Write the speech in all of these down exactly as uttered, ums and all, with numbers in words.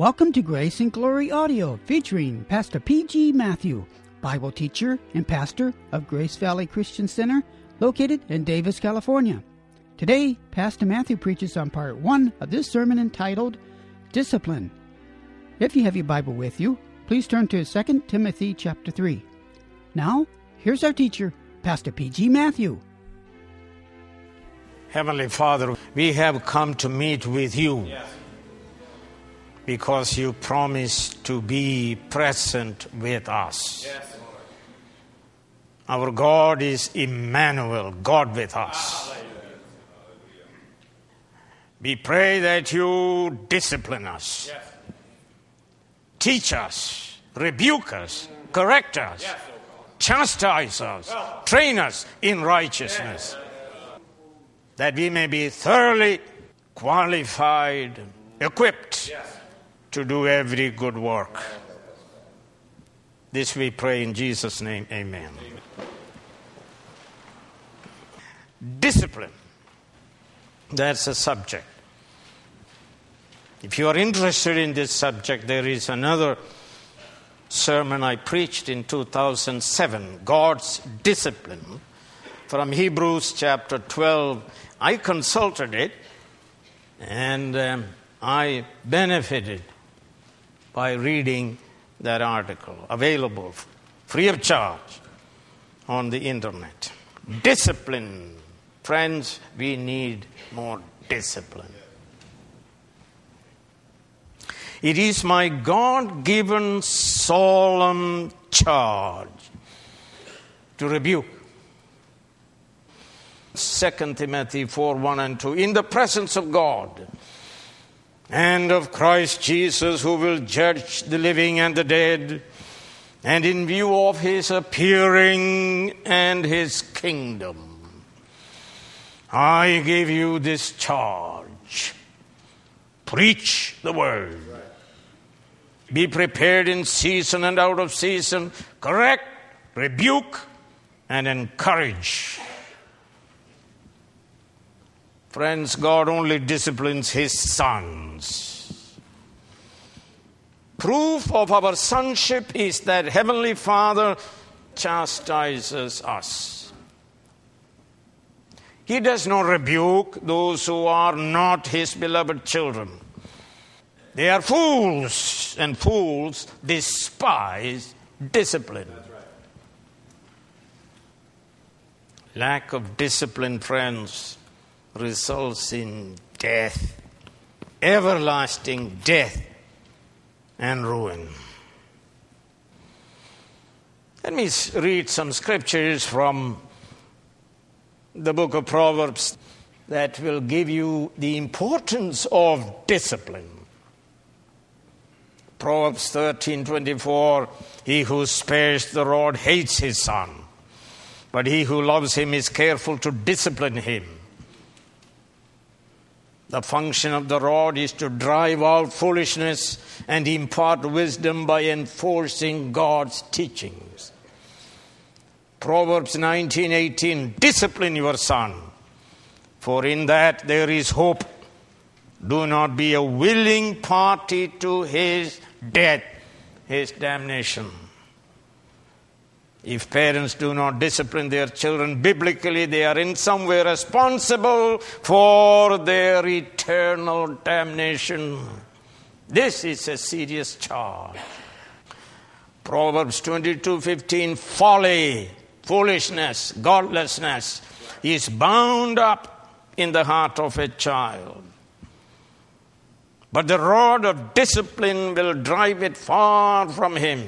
Welcome to Grace and Glory Audio, featuring Pastor P G Matthew, Bible teacher and pastor of Grace Valley Christian Center, located in Davis, California. Today, Pastor Matthew preaches on part one of this sermon entitled, Discipline. If you have your Bible with you, please turn to Second Timothy chapter three. Now, here's our teacher, Pastor P G Matthew. Heavenly Father, we have come to meet with you. Yes. Because you promised to be present with us. Yes. Our God is Emmanuel, God with us. Hallelujah. We pray that you discipline us, yes. Teach us, rebuke us, correct us, yes. Chastise us, well. Train us in righteousness, yes. That we may be thoroughly qualified, equipped, yes. To do every good work. This we pray in Jesus' name, amen. Amen. Discipline. That's a subject. If you are interested in this subject, there is another sermon I preached in two thousand seven, God's Discipline, from Hebrews chapter twelve. I consulted it, and um, I benefited by reading that article, available free of charge on the internet. Discipline. Friends, we need more discipline. It is my God-given solemn charge to rebuke. Second Timothy four, one and two. In the presence of God and of Christ Jesus, who will judge the living and the dead, and in view of his appearing and his kingdom, I give you this charge. Preach the word. Be prepared in season and out of season. Correct, rebuke, and encourage. Friends, God only disciplines his sons. Proof of our sonship is that Heavenly Father chastises us. He does not rebuke those who are not his beloved children. They are fools, and fools despise discipline. That's right. Lack of discipline, friends, results in death, everlasting death and ruin. Let me read some scriptures from the book of Proverbs that will give you the importance of discipline. Proverbs thirteen twenty-four, he who spares the rod hates his son, but he who loves him is careful to discipline him. The function of the rod is to drive out foolishness and impart wisdom by enforcing God's teachings. Proverbs nineteen eighteen, discipline your son, for in that there is hope. Do not be a willing party to his death, his damnation. If parents do not discipline their children biblically, they are in some way responsible for their eternal damnation. This is a serious charge. Proverbs twenty-two fifteen, folly, foolishness, godlessness is bound up in the heart of a child. But the rod of discipline will drive it far from him.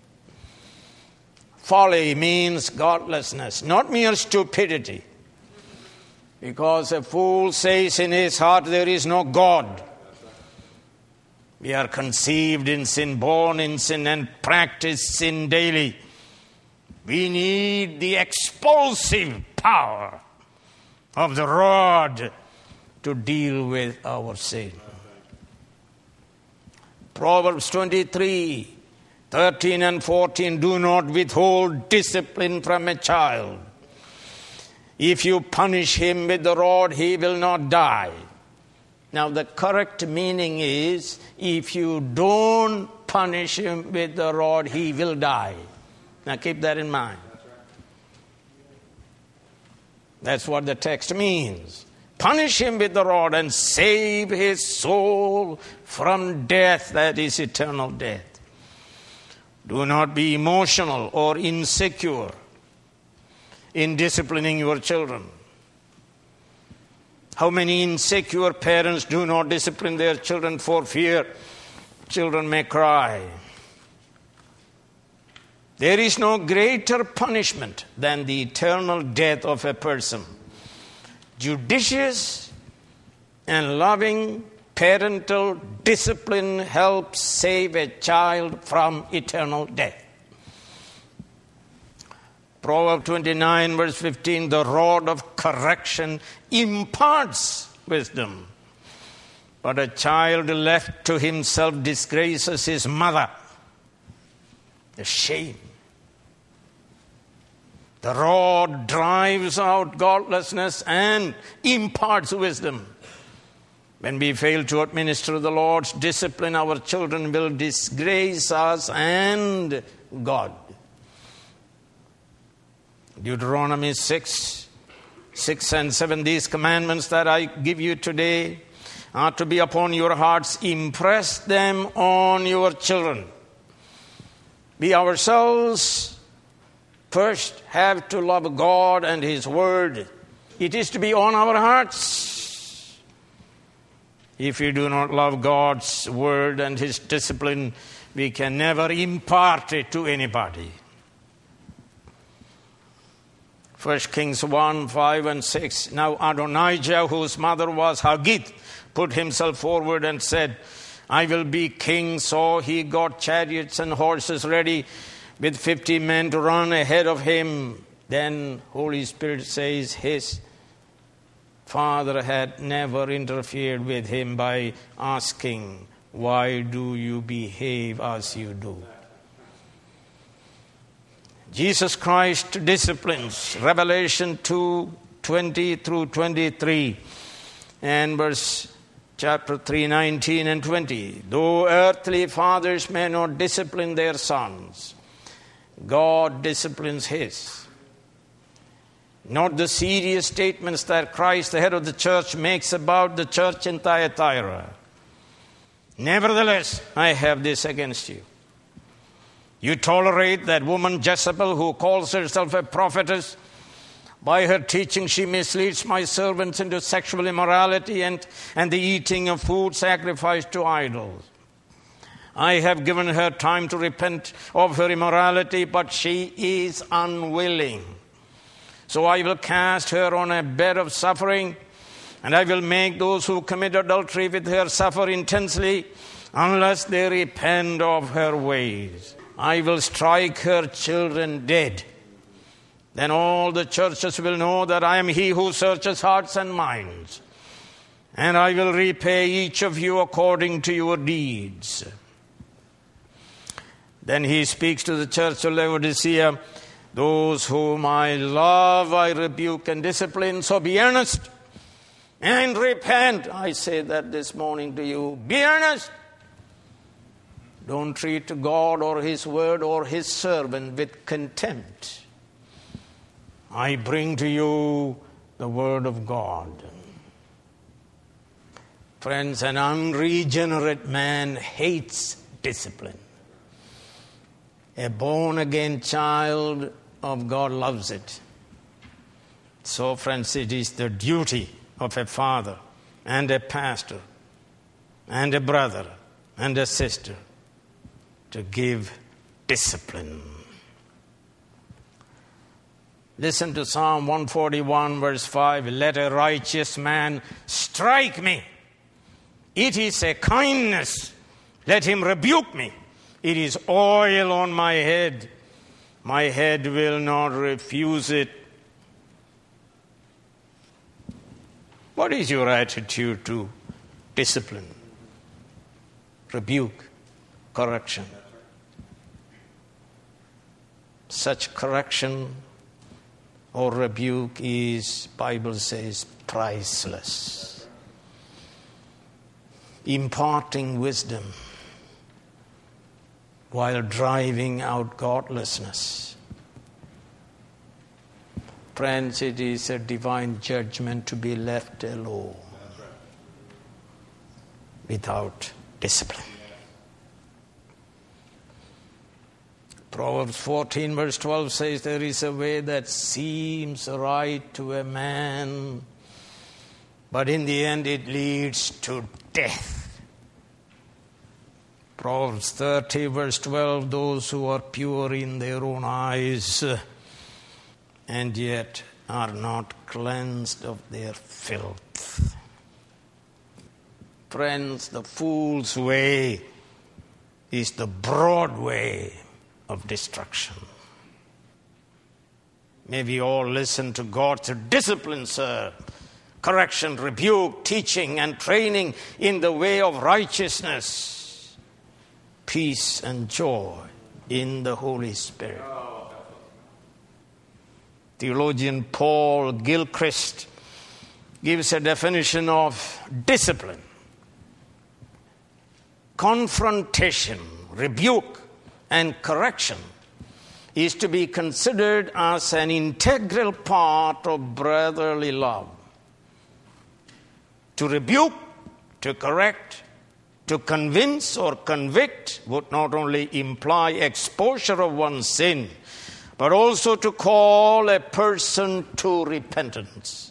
Folly means godlessness, not mere stupidity. Because a fool says in his heart there is no God. We are conceived in sin, born in sin, and practice sin daily. We need the expulsive power of the rod to deal with our sin. Proverbs twenty-three, thirteen and fourteen, do not withhold discipline from a child. If you punish him with the rod, he will not die. Now, the correct meaning is, if you don't punish him with the rod, he will die. Now, keep that in mind. That's what the text means. Punish him with the rod and save his soul from death, that is eternal death. Do not be emotional or insecure in disciplining your children. How many insecure parents do not discipline their children for fear children may cry? There is no greater punishment than the eternal death of a person. Judicious and loving parental discipline helps save a child from eternal death. Proverbs twenty-nine, verse fifteen, the rod of correction imparts wisdom, but a child left to himself disgraces his mother. The shame. The rod drives out godlessness and imparts wisdom. When we fail to administer the Lord's discipline, our children will disgrace us and God. Deuteronomy six, six and seven, these commandments that I give you today are to be upon your hearts. Impress them on your children. We ourselves first have to love God and His Word. It is to be on our hearts. If we do not love God's Word and His discipline, we can never impart it to anybody. First Kings one, five and six. Now Adonijah, whose mother was Haggith, put himself forward and said, I will be king. So he got chariots and horses ready with fifty men to run ahead of him. Then Holy Spirit says his father had never interfered with him by asking, why do you behave as you do? Jesus Christ disciplines. Revelation two, twenty through twenty-three and verse chapter three, nineteen and twenty. Though earthly fathers may not discipline their sons, God disciplines His. Note the serious statements that Christ, the head of the church, makes about the church in Thyatira. Nevertheless, I have this against you. You tolerate that woman Jezebel, who calls herself a prophetess. By her teaching, she misleads my servants into sexual immorality and, and the eating of food sacrificed to idols. I have given her time to repent of her immorality, but she is unwilling. So I will cast her on a bed of suffering, and I will make those who commit adultery with her suffer intensely unless they repent of her ways. I will strike her children dead. Then all the churches will know that I am He who searches hearts and minds. And I will repay each of you according to your deeds. Then he speaks to the church of Laodicea. Those whom I love, I rebuke and discipline. So be earnest and repent. I say that this morning to you. Be earnest. Don't treat God or His Word or His servant with contempt. I bring to you the Word of God. Friends, an unregenerate man hates discipline. A born-again child of God loves it. So, friends, it is the duty of a father and a pastor and a brother and a sister to give discipline. Listen to Psalm one forty-one, verse five. Let a righteous man strike me. It is a kindness. Let him rebuke me. It is oil on my head. My head will not refuse it. What is your attitude to discipline, rebuke, correction? Such correction or rebuke is, Bible says, priceless. imparting wisdom while driving out godlessness. Friends, it is a divine judgment to be left alone without discipline. Proverbs fourteen verse twelve says, there is a way that seems right to a man, but in the end it leads to death. Proverbs thirty verse twelve, those who are pure in their own eyes and yet are not cleansed of their filth. Friends, the fool's way is the broad way of destruction. May we all listen to God's discipline, sir. Correction, rebuke, teaching, and training in the way of righteousness, peace, and joy in the Holy Spirit. Theologian Paul Gilchrist gives a definition of discipline: confrontation, rebuke, and correction is to be considered as an integral part of brotherly love. To rebuke, to correct, to convince or convict would not only imply exposure of one's sin, but also to call a person to repentance.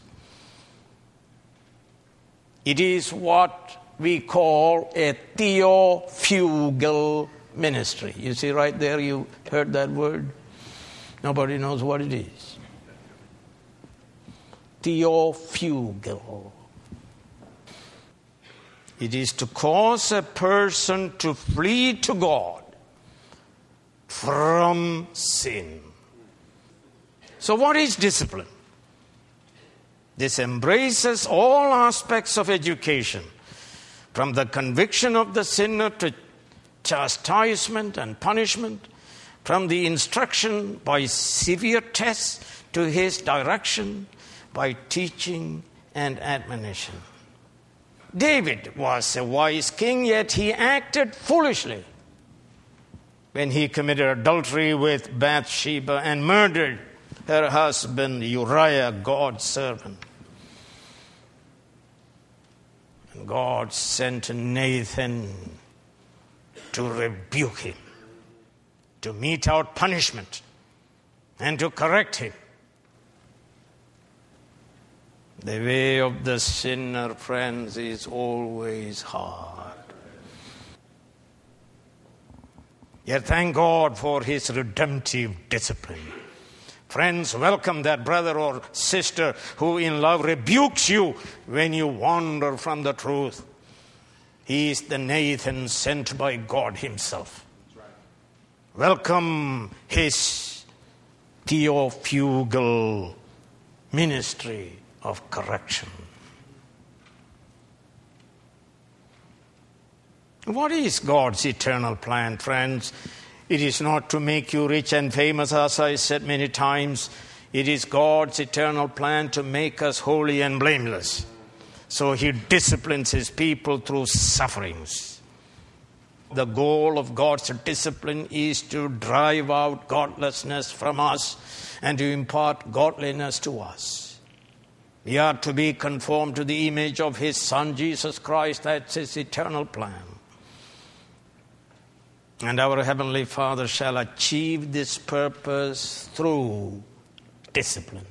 It is what we call a theofugal ministry. You see right there, you heard that word? Nobody knows what it is. Theofugal. It is to cause a person to flee to God from sin. So what is discipline? This embraces all aspects of education, from the conviction of the sinner to chastisement and punishment, from the instruction by severe tests to his direction by teaching and admonition. David was a wise king, yet he acted foolishly when he committed adultery with Bathsheba and murdered her husband Uriah, God's servant. And God sent Nathan to rebuke him, to mete out punishment, and to correct him. The way of the sinner, friends, is always hard. Yet thank God for his redemptive discipline. Friends, welcome that brother or sister who in love rebukes you when you wander from the truth. He is the Nathan sent by God himself. Welcome his theofugal ministry of correction. What is God's eternal plan, friends? It is not to make you rich and famous, as I said many times. It is God's eternal plan to make us holy and blameless. So he disciplines his people through sufferings. The goal of God's discipline is to drive out godlessness from us and to impart godliness to us. We are to be conformed to the image of his Son, Jesus Christ. That's his eternal plan. And our Heavenly Father shall achieve this purpose through discipline.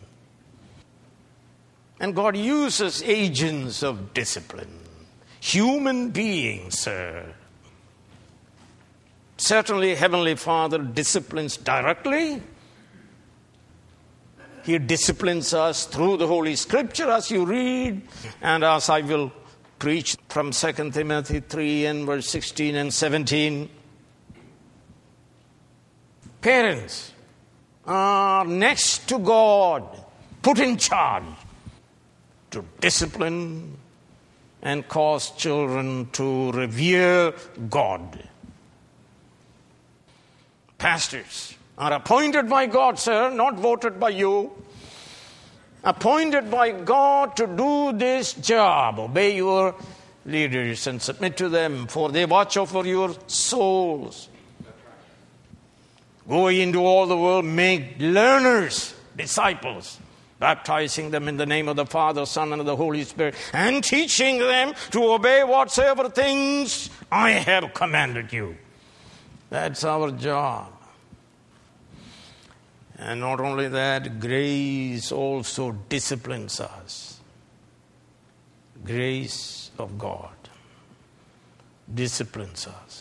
And God uses agents of discipline. Human beings, sir. Certainly, Heavenly Father disciplines directly. He disciplines us through the Holy Scripture, as you read, and as I will preach from Second Timothy three and verse sixteen and seventeen. Parents are next to God, put in charge to discipline and cause children to revere God. Pastors are appointed by God, sir, not voted by you. Appointed by God to do this job. Obey your leaders and submit to them, for they watch over your souls. Go into all the world, make learners, disciples, baptizing them in the name of the Father, Son, and of the Holy Spirit, and teaching them to obey whatsoever things I have commanded you. That's our job. And not only that, grace also disciplines us. Grace of God disciplines us.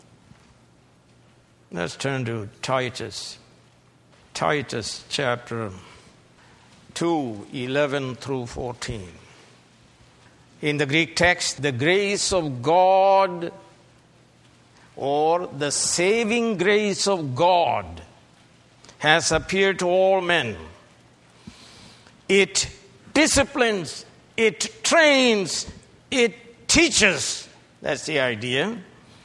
Let's turn to Titus. Titus chapter two, eleven through fourteen. In the Greek text, the grace of God, or the saving grace of God, has appeared to all men. It disciplines, it trains, it teaches. That's the idea.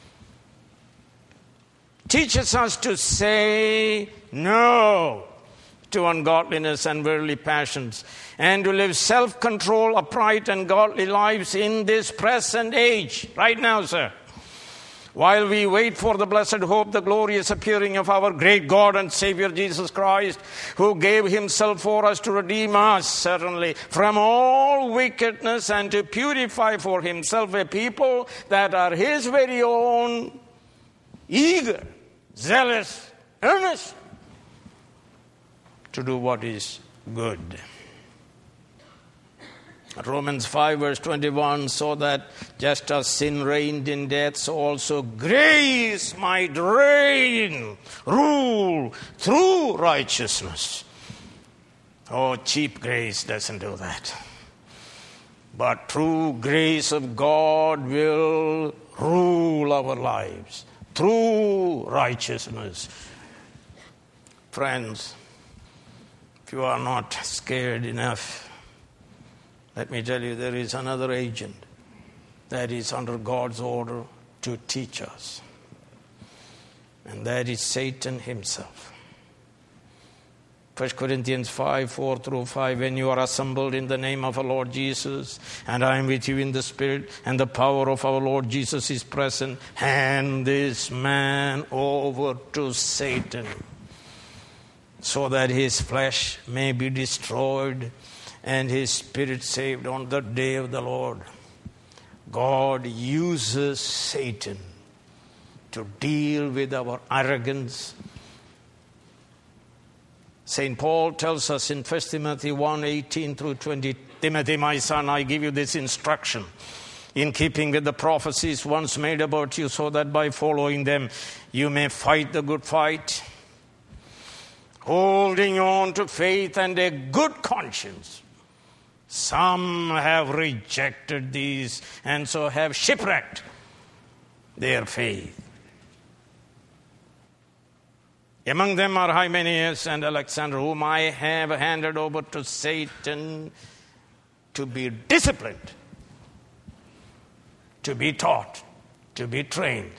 Teaches us to say no to ungodliness and worldly passions, and to live self-control, upright, and godly lives in this present age. Right now, sir. While we wait for the blessed hope, the glorious appearing of our great God and Savior Jesus Christ, who gave himself for us to redeem us, certainly, from all wickedness, and to purify for himself a people that are his very own, eager, zealous, earnest to do what is good. Romans five verse twenty-one, so that just as sin reigned in death, so also grace might reign, rule through righteousness. Oh, cheap grace doesn't do that. But true grace of God will rule our lives through righteousness. Friends, if you are not scared enough, let me tell you, there is another agent that is under God's order to teach us. And that is Satan himself. First Corinthians five, four through five, when you are assembled in the name of our Lord Jesus, and I am with you in the Spirit, and the power of our Lord Jesus is present, hand this man over to Satan, so that his flesh may be destroyed, and his spirit saved on the day of the Lord. God uses Satan to deal with our arrogance. Saint Paul tells us in First Timothy one, eighteen through twenty, Timothy, my son, I give you this instruction in keeping with the prophecies once made about you, so that by following them you may fight the good fight, holding on to faith and a good conscience. Some have rejected these and so have shipwrecked their faith. Among them are Hymenaeus and Alexander, whom I have handed over to Satan to be disciplined, to be taught, to be trained,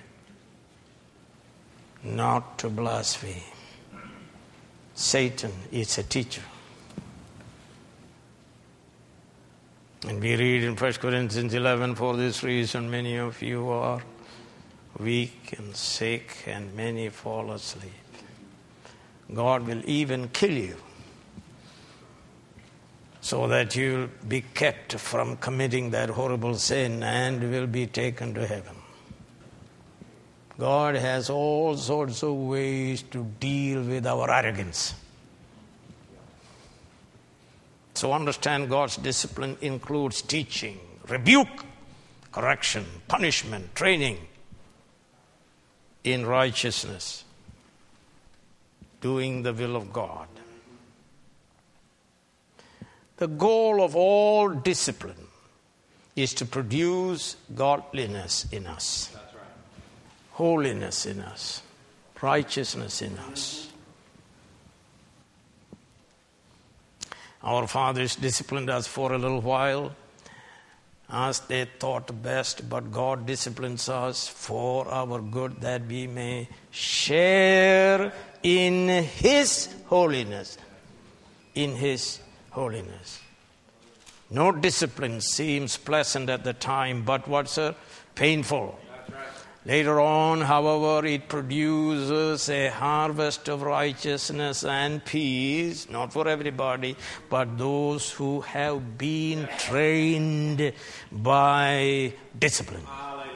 not to blaspheme. Satan is a teacher. And we read in First Corinthians eleven, for this reason many of you are weak and sick, and many fall asleep. God will even kill you so that you'll be kept from committing that horrible sin and will be taken to heaven. God has all sorts of ways to deal with our arrogance. So understand, God's discipline includes teaching, rebuke, correction, punishment, training in righteousness, doing the will of God. The goal of all discipline is to produce godliness in us, That's right. holiness in us, righteousness in us. Our fathers disciplined us for a little while as they thought best, but God disciplines us for our good, that we may share in His holiness. In His holiness. No discipline seems pleasant at the time, but what's sir? Painful. That's right. Later on, however, it produces a harvest of righteousness and peace, not for everybody, but those who have been trained by discipline. Hallelujah.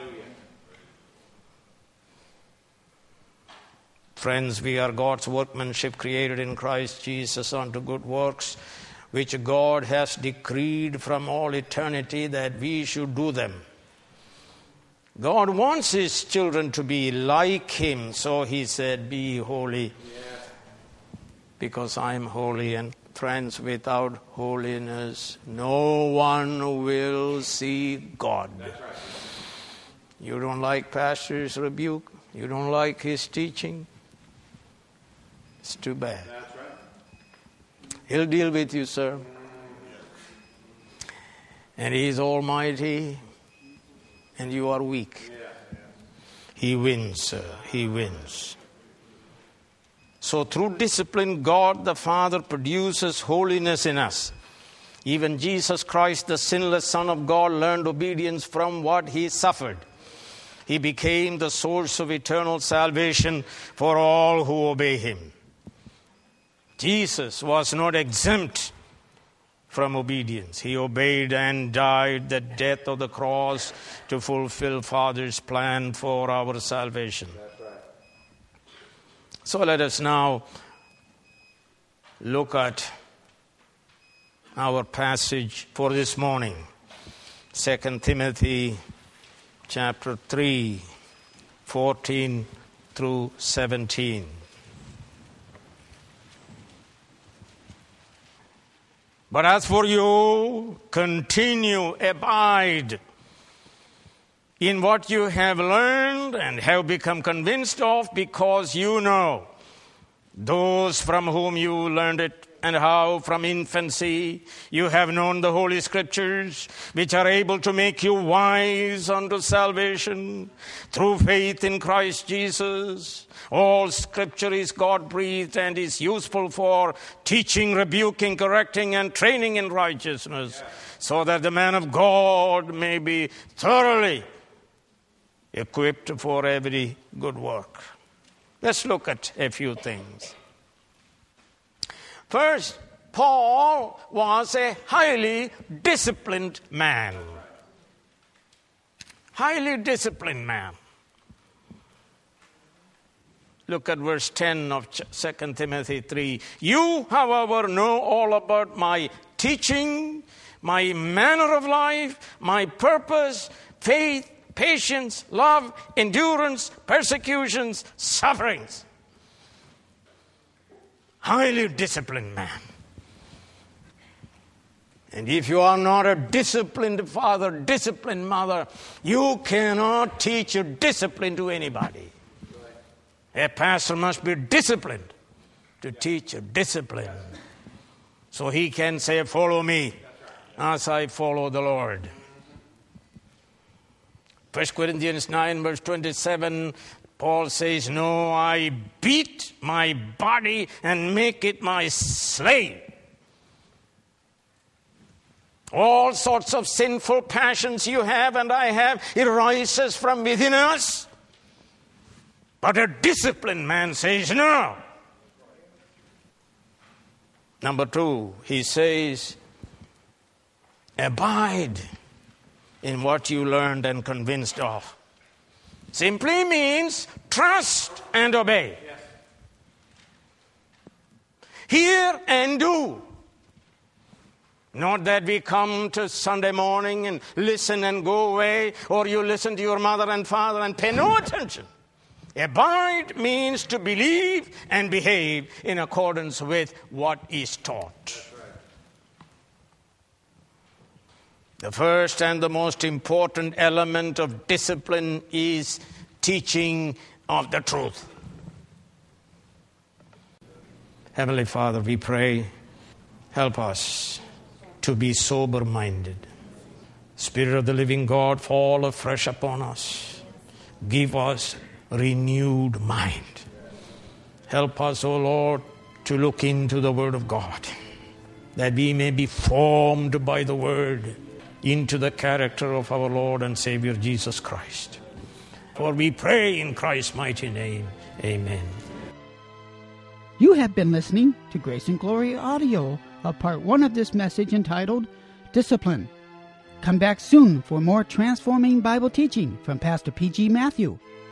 Friends, we are God's workmanship created in Christ Jesus unto good works, which God has decreed from all eternity that we should do them. God wants His children to be like Him, so He said, be holy, Yes. because I am holy. And friends, without holiness, no one will see God. That's right. You don't like pastor's rebuke? You don't like his teaching? It's too bad. That's right. He'll deal with you, sir. And He is almighty, and you are weak. Yeah, yeah. He wins, sir. He wins. So through discipline, God the Father produces holiness in us. Even Jesus Christ, the sinless Son of God, learned obedience from what He suffered. He became the source of eternal salvation for all who obey Him. Jesus was not exempt from obedience. He obeyed and died the death of the cross to fulfill Father's plan for our salvation. That's right. So let us now look at our passage for this morning. Second Timothy chapter three, fourteen through seventeen. But as for you, continue, abide in what you have learned and have become convinced of, because you know those from whom you learned it, and how from infancy you have known the Holy Scriptures, which are able to make you wise unto salvation through faith in Christ Jesus. All Scripture is God-breathed and is useful for teaching, rebuking, correcting, and training in righteousness, so that the man of God may be thoroughly equipped for every good work. Let's look at a few things. First, Paul was a highly disciplined man. Highly disciplined man. Look at verse ten of Second Timothy three. You, however, know all about my teaching, my manner of life, my purpose, faith, patience, love, endurance, persecutions, sufferings. Highly disciplined man. And if you are not a disciplined father, disciplined mother, you cannot teach your discipline to anybody. A pastor must be disciplined to teach a discipline. So he can say, follow me as I follow the Lord. First Corinthians nine verse twenty-seven, Paul says, no, I beat my body and make it my slave. All sorts of sinful passions you have and I have, it rises from within us. But a disciplined man says no. Number two, he says, abide in what you learned and convinced of. Simply means trust and obey. Yes. Hear and do. Not that we come to Sunday morning and listen and go away, or you listen to your mother and father and pay no attention. Abide means to believe and behave in accordance with what is taught. That's right. The first and the most important element of discipline is teaching of the truth. Heavenly Father, we pray, help us to be sober-minded. Spirit of the living God, fall afresh upon us. Give us renewed mind. Help us, O Lord, to look into the Word of God that we may be formed by the Word into the character of our Lord and Savior Jesus Christ. For we pray in Christ's mighty name. Amen. You have been listening to Grace and Glory Audio of part one of this message entitled Discipline. Come back soon for more transforming Bible teaching from Pastor P G Matthew.